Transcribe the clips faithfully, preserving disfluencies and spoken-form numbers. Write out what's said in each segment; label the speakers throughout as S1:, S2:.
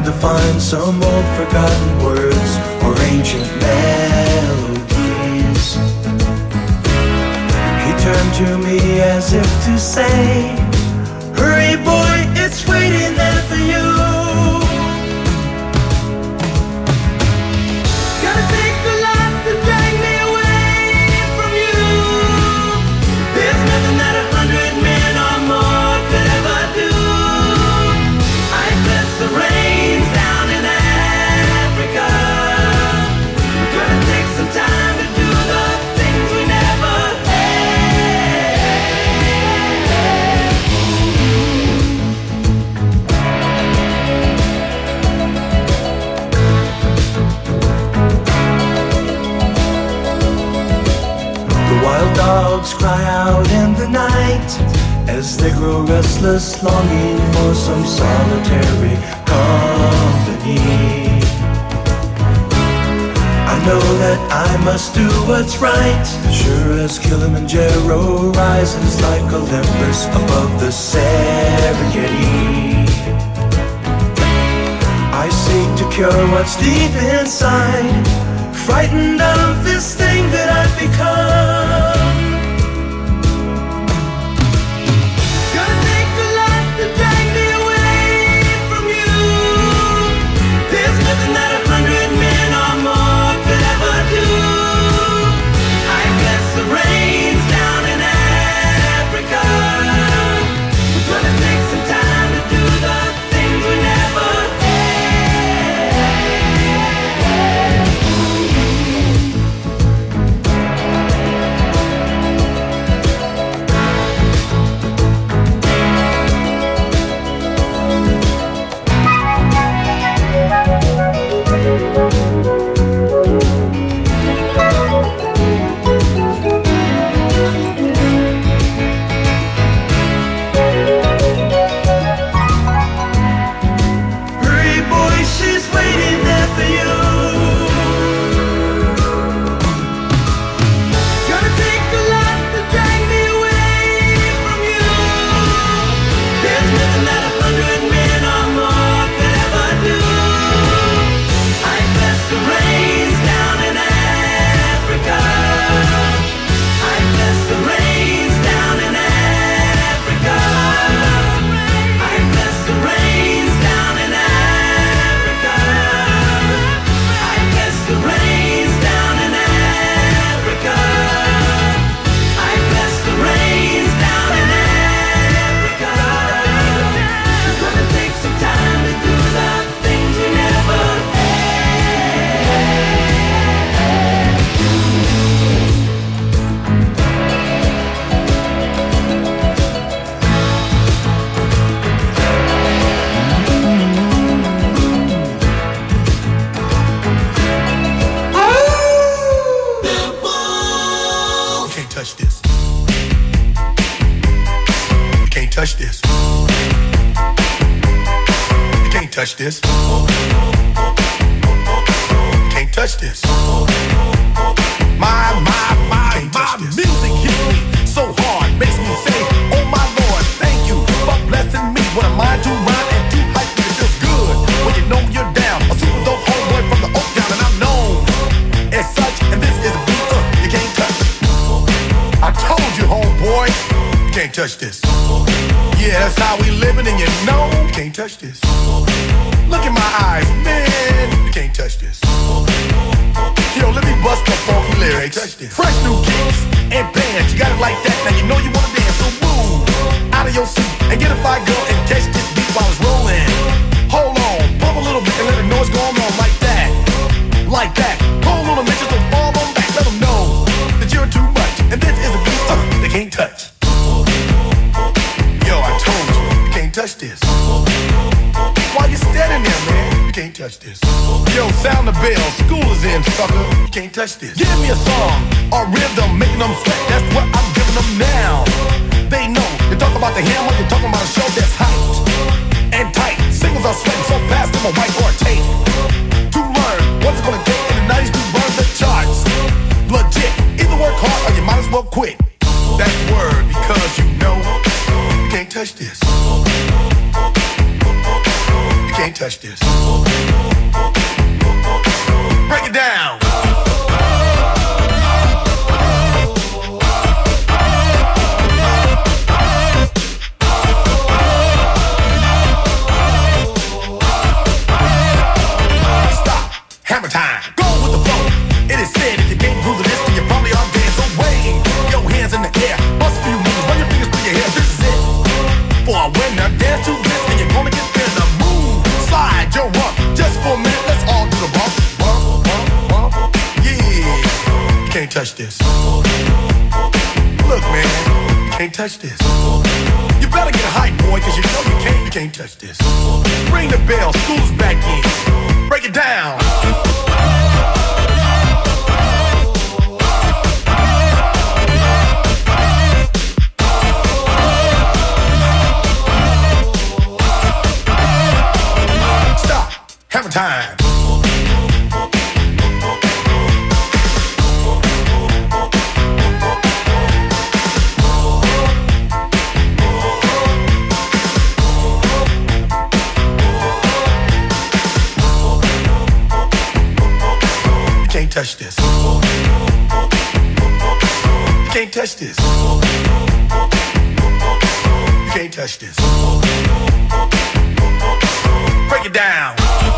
S1: to find some old forgotten words or ancient melodies. He turned to me as if to say, hurry boy, it's waiting there for you. Gotta take a lot to drag me away from you. There's nothing that a hundred men or more could ever do. I bless the rains down in Africa. Gonna take some time to do the things we never Wild dogs cry out in the night as they grow restless, longing for some solitary company. I know that I must do what's right, sure as Kilimanjaro rises like Olympus above the Serengeti. I seek to cure what's deep inside, frightened of this thing that I've become. Gonna take a lot to drag me away from you. There's nothing that a hundred men or more could ever do. I bless the rains down in Africa. We're gonna take some time to do the things we never touch this. Can't touch this. My, my, my, my music hits me so hard, makes me say, oh my Lord, thank you for blessing me. What a mind to rhyme and to hype me. It feels good when you know you're down. A super dope homeboy from the Oak Town, and I'm known as such. And this is a beat uh, you can't touch. I told you, homeboy, you can't touch this. Yeah, that's how we living, and you know you can't touch this. Look in my eyes, man, you can't touch this. Yo, let me bust the funky lyrics. Fresh new kicks and bands, you got it like that. Now you know you wanna dance, so move out of your seat and get a fire girl and catch this beat while it's rolling. Hold on, pump a little bit and let them know what's going on like that, like that. Hold on a minute, just fall on back, let them know that you're too much. And this is a beat uh, they can't touch. Yo, I told you, you can't touch this. Why you standing there, man? You can't touch this. Yo, sound the bell, school is in, sucker. You can't touch this. Give me a song, a rhythm, making them sweat. That's what I'm giving them now. They know, you talk about the hammer, you're talking about a show that's hyped and tight. Singles are sweating so fast, I'm a whiteboard tape. To learn what it's gonna take in the nineties to burn the charts. Legit, either work hard or you might as well quit. That's word, because you know you can't touch this. You can't touch touch this. Break it down. Stop. Hammer time. Go with the flow. It is said if you can't groove the list, then you probably are dead. So wave your hands in the air. Bust a few moves. Run your fingers through your hair. This is it. For a winner, dance to this, and you're gonna get in the move. Slide your rump. Just for a minute, let's all do the bump. Bump, bump, bump. Yeah. You can't touch this. Look, man. You can't touch this. You better get hype, boy, cause you know you can't, you can't touch this. Ring the bell, school's back in. Break it down. Stop. Hammer time. Can't touch this. You can't touch this. You can't touch this. Break it down.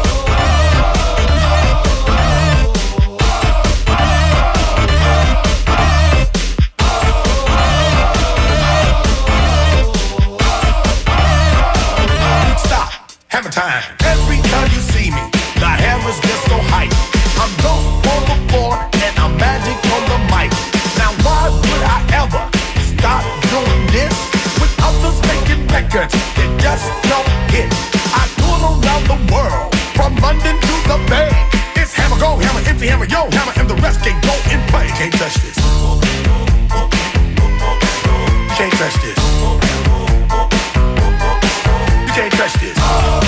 S1: Stop. Hammer time. Every time you see me, the hammer's just so hype. I'm dope on the floor and I'm magic on the mic. Now why would I ever stop doing this? With others making records that just don't hit. I tour around the world, from London to the Bay. It's hammer, go hammer, empty hammer, yo hammer, and the rest can go and play. Can't touch this. You can't touch this. You can't touch this.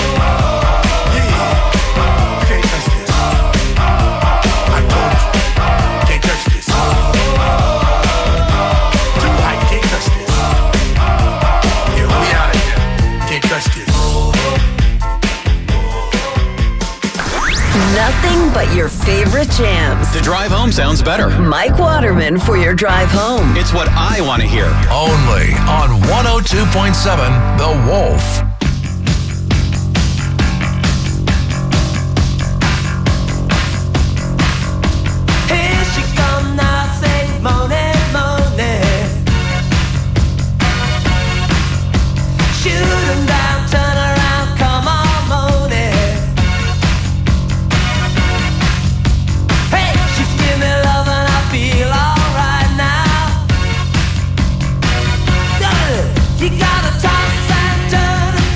S2: Nothing but your favorite jams.
S3: The drive home sounds better.
S2: Mike Waterman for your drive home.
S3: It's what I want to hear.
S4: Only on one oh two point seven The Wolf.
S5: You gotta toss and turn.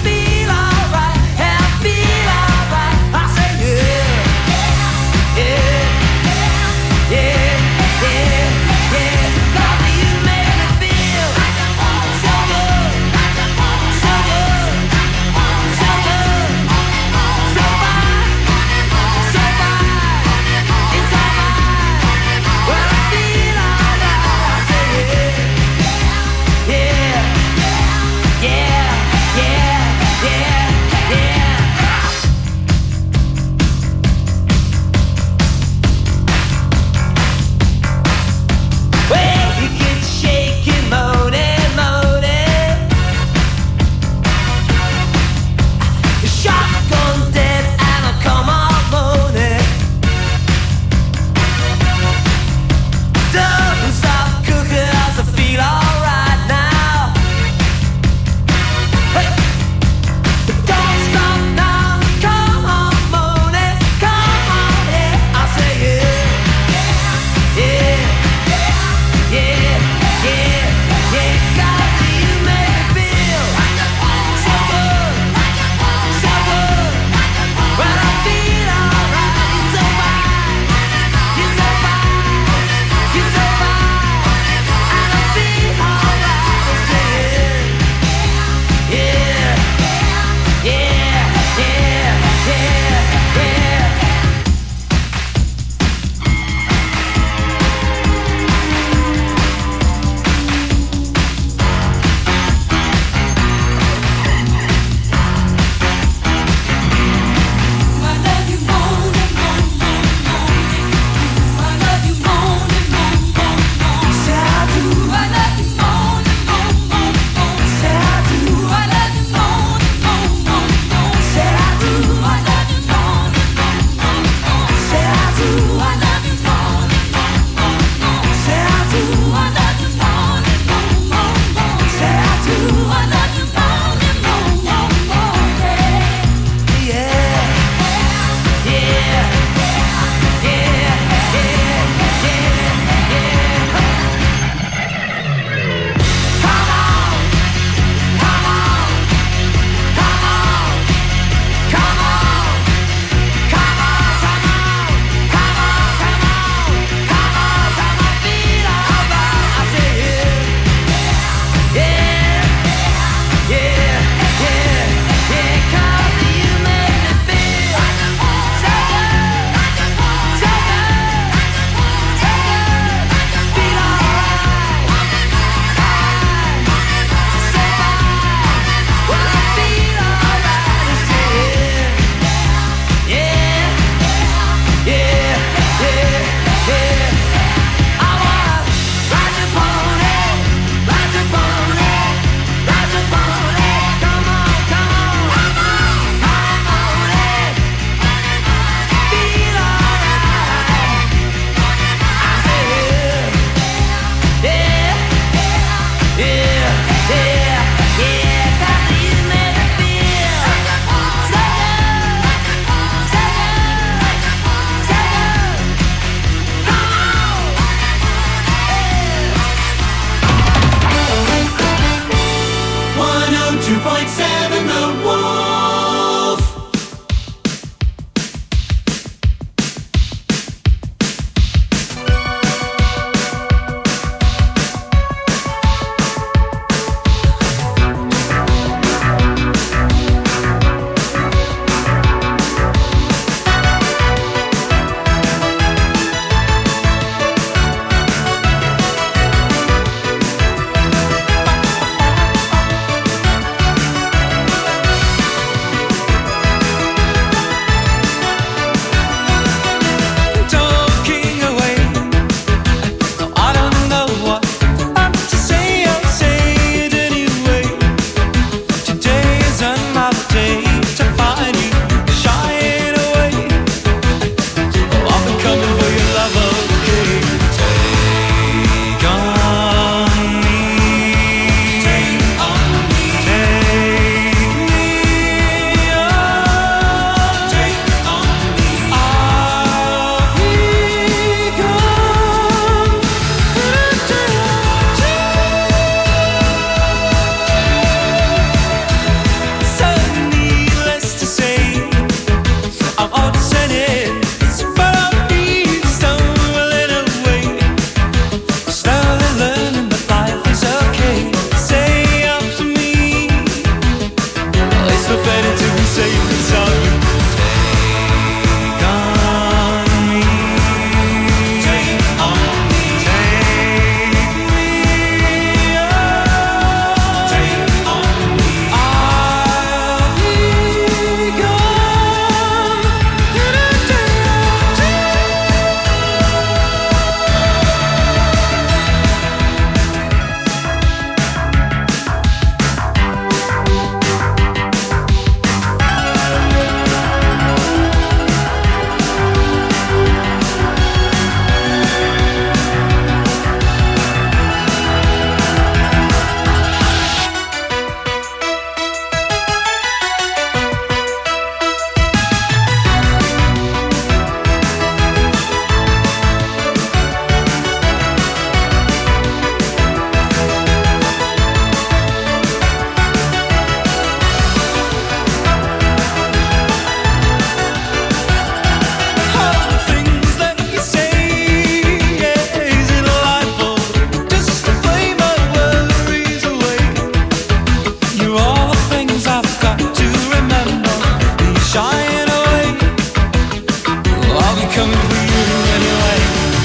S5: coming for you anyway.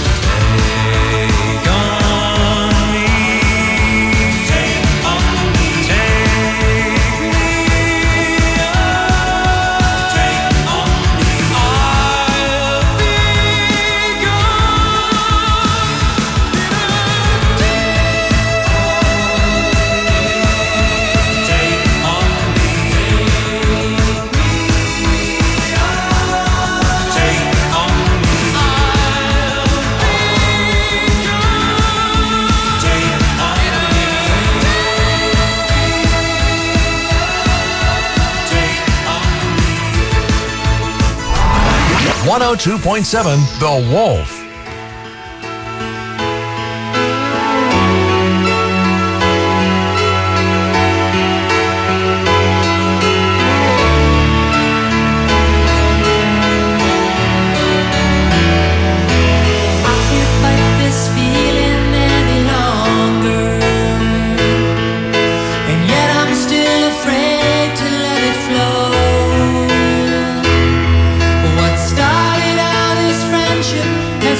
S5: Take on me. Take on me. Take me up. Take on me. I'll be gone. Take on me. Take on me. I'll be gone. Take on me. Take on me.
S4: one oh two point seven The Wolf.
S6: I can't fight this feeling any longer, and yet I'm still afraid to let it flow. What started out as friendship has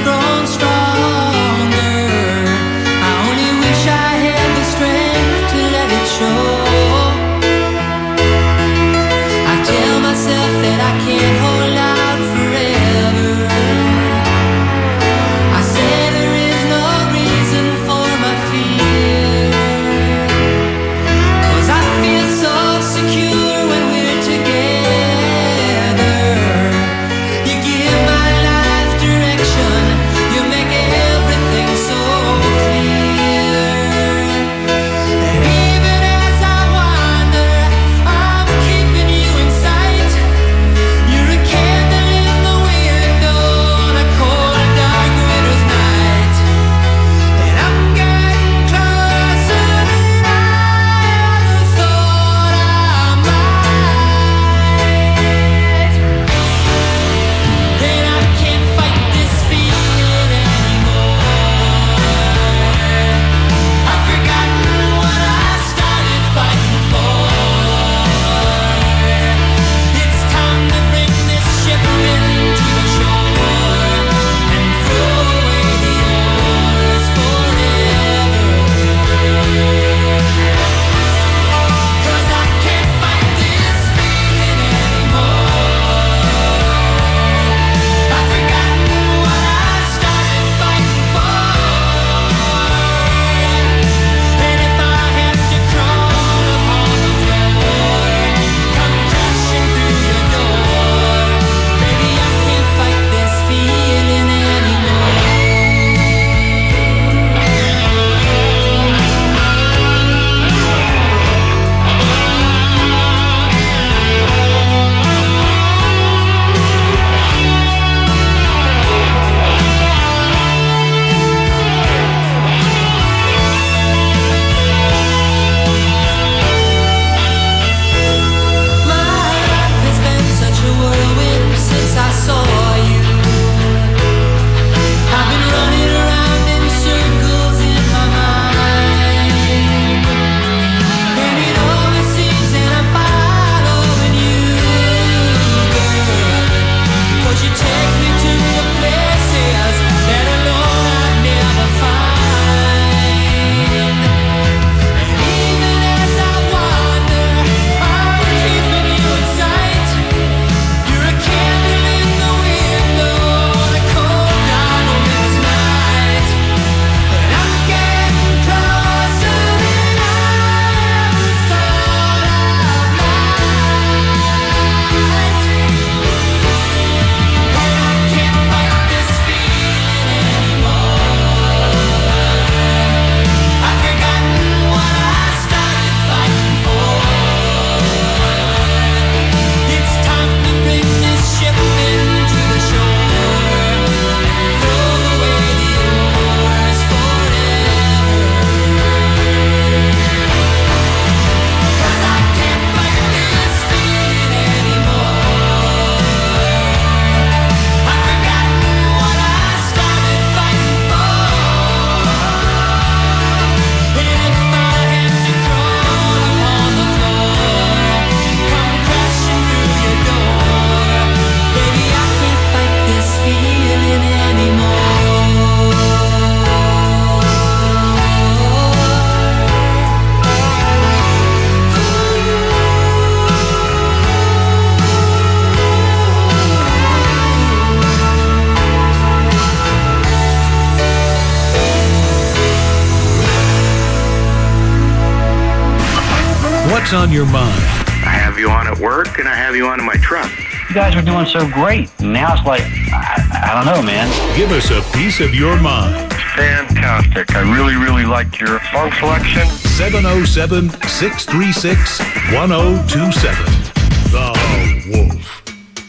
S4: What's on your mind?
S7: I have you on at work, and I have you on in my truck.
S8: You guys were doing so great. Now it's like, I, I don't know, man.
S4: Give us a piece of your mind.
S7: Fantastic. I really, really like your song selection.
S4: seven oh seven, six three six, one oh two seven. The Wolf.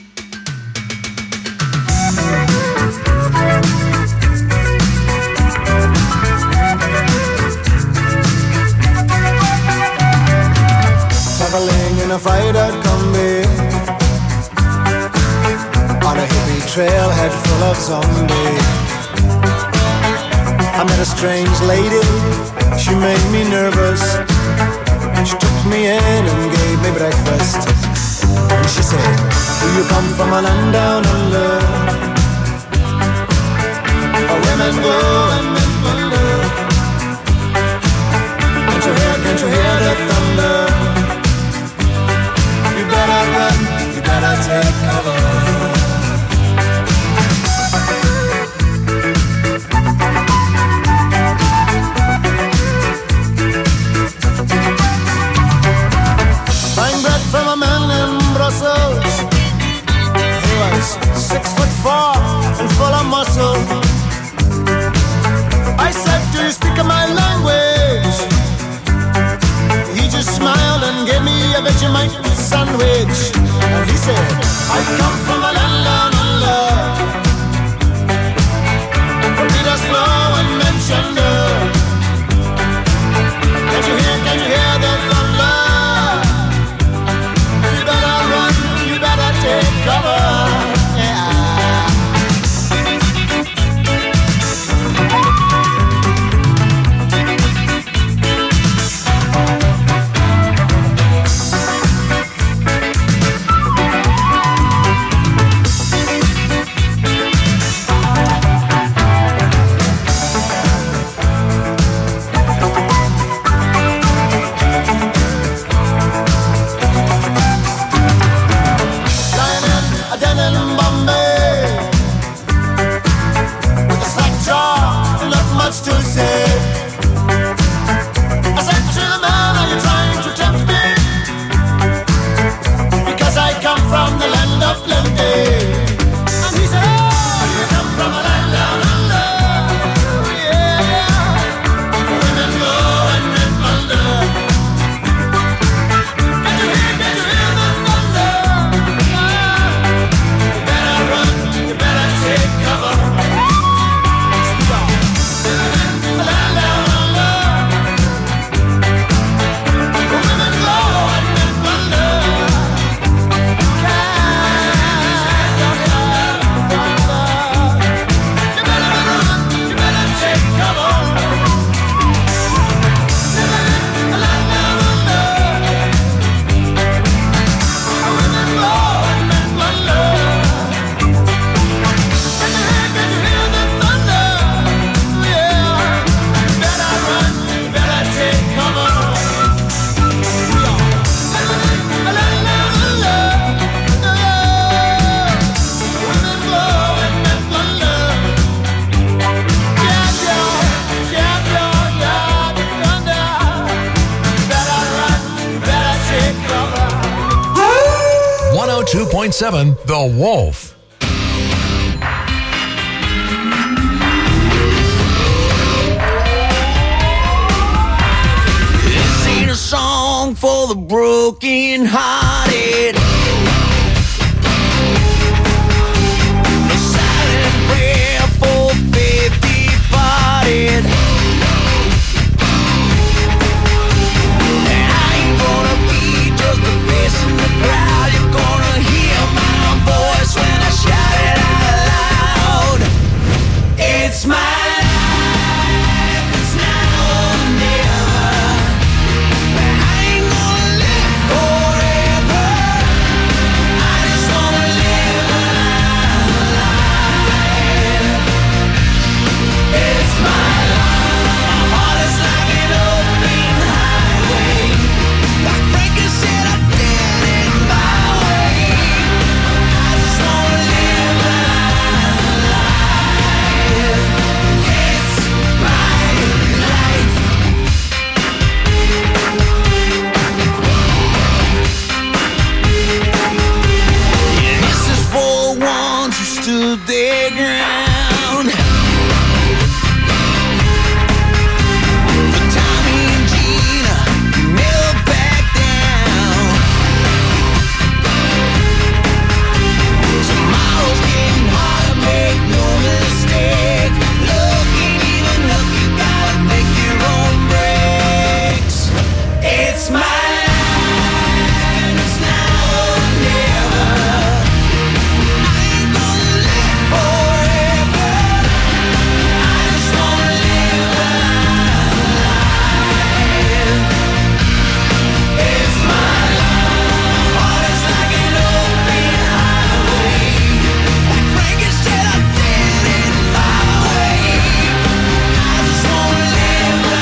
S9: Traveling in a freighter combi on a hippie trailhead full of zombies. I met a strange lady, she made me nervous. She took me in and gave me breakfast. And she said, do you come from a land down under, where women go and men wonder? Can't you hear, can't you hear the thunder? You better run, you better take cover. Buying bread from a man in Brussels. He was six foot four and full of muscle. I said, do you speak my language? He just smiled and gave me a Vegemite sandwich. And he said, I come from a land down under, from Peter Slow and Manchester. Can't you hear, can't you hear the thunder? You better run, you better take cover. Yeah.
S4: one oh two point seven The Wolf.
S5: This ain't a song for the broken hearted. A silent prayer for faith departed. And I ain't gonna be just a face in the crowd. You're gonna hear my voice when I shout it out loud. It's my life, it's now or never. I ain't gonna live forever. to the ground. For Tommy and Gina, never back down. Tomorrow's getting harder, make no mistake. Looking even up, you gotta make your own breaks. It's my life, it's now or never. I ain't gonna live forever. I just wanna live my life. It's my life. Heart is like an open highway. I crank it till I get it my way. I just wanna live my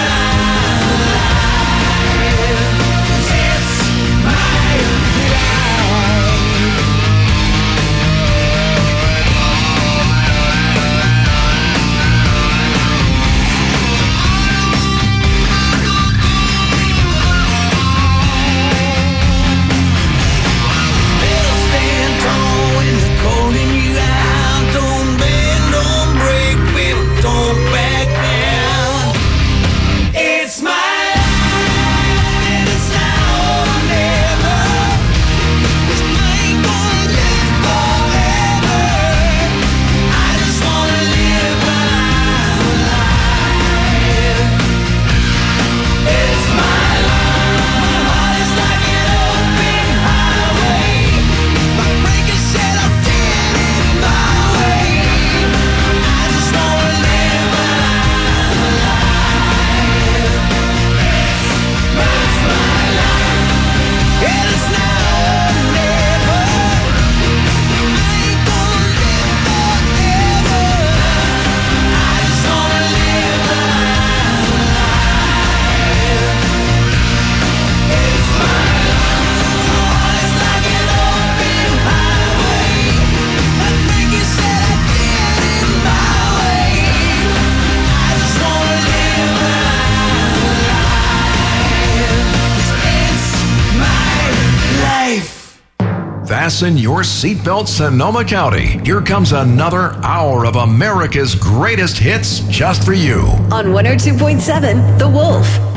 S5: life. 'Cause it's my life. Better stand tall when they're calling you out. Don't bend, don't break, baby, don't back down. It's my life, and it's now or never. 'Cause I ain't gonna live forever. I just wanna live my life. It's my life. My heart is like an open highway. My breaker said I did it my way. I just wanna live my life. It's my life. And it's now or never. I ain't gonna live forever. I just wanna live my life. It's my life. My heart is like an open highway. My breaker said I did it my way. I just wanna live my life. It's my life.
S1: Fasten your seatbelt, Sonoma County. Here comes another hour of America's greatest hits just for you.
S2: On one oh two point seven The Wolf.